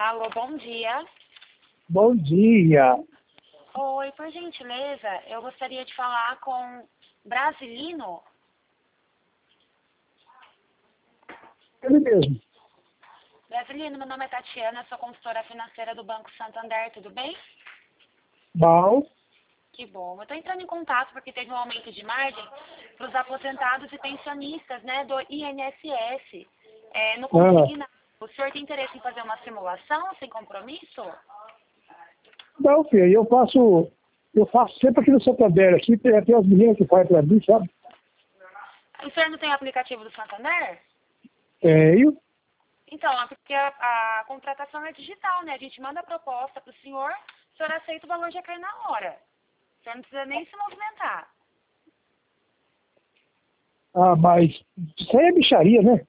Alô, bom dia. Bom dia. Oi, por gentileza, eu gostaria de falar com Brasilino. Ele mesmo. Brasilino, meu nome é Tatiana, sou consultora financeira do Banco Santander, tudo bem? Bom. Que bom. Eu estou entrando em contato porque teve um aumento de margem para os aposentados e pensionistas, né, do INSS. No consignado. O senhor tem interesse em fazer uma simulação sem compromisso? Não, filho, eu faço sempre aqui no Santander, aqui tem até as meninas que fazem para mim, sabe? O senhor não tem o aplicativo do Santander? Tenho. Então, é porque a contratação é digital, né? A gente manda a proposta para o senhor aceita, o valor já cai na hora. O senhor não precisa nem se movimentar. Ah, mas isso aí é bicharia, né?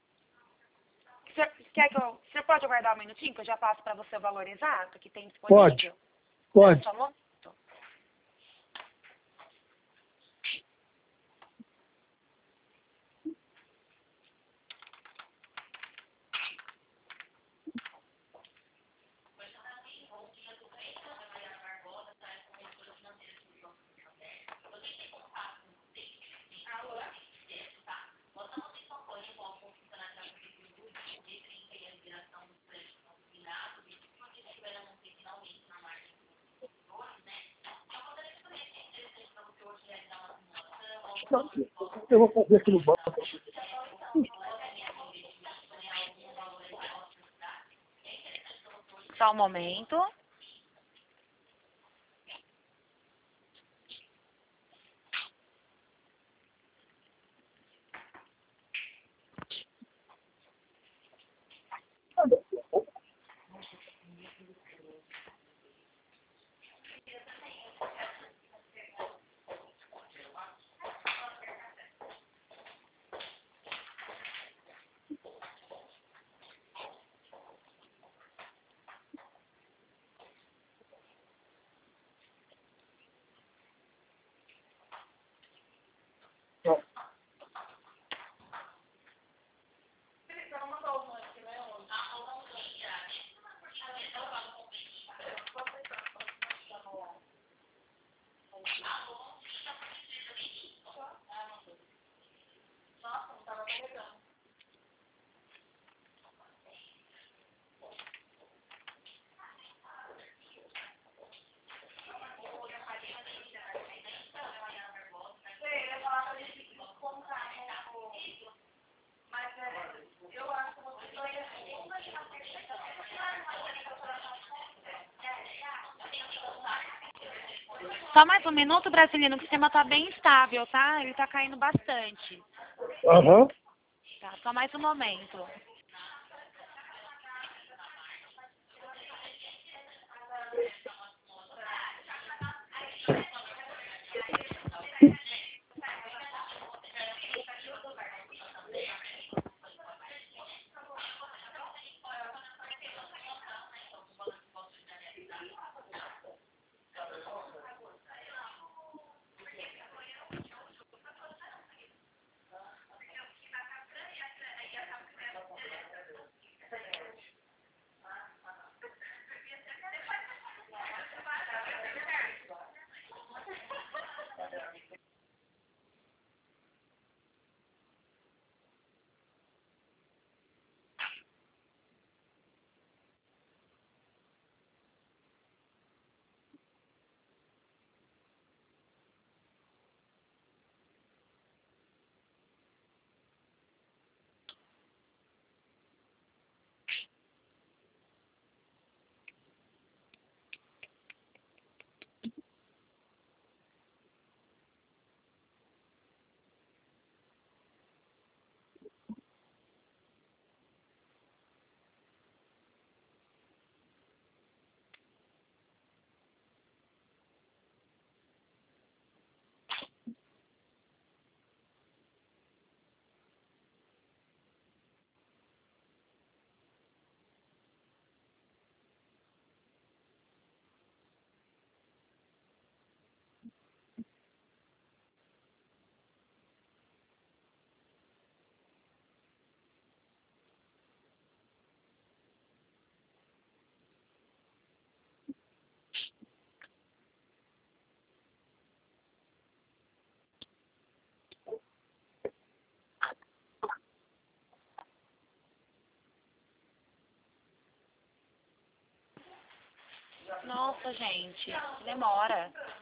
Você pode aguardar um minutinho que eu já passo para você o valor exato que tem disponível? Pode. Só um momento. Eu vou fazer aqui no banco. Só um momento. Só mais um minuto, Brasilino, que o sistema está bem estável, tá? Ele está caindo bastante. Aham. Tá, só mais um momento. Nossa, gente, demora.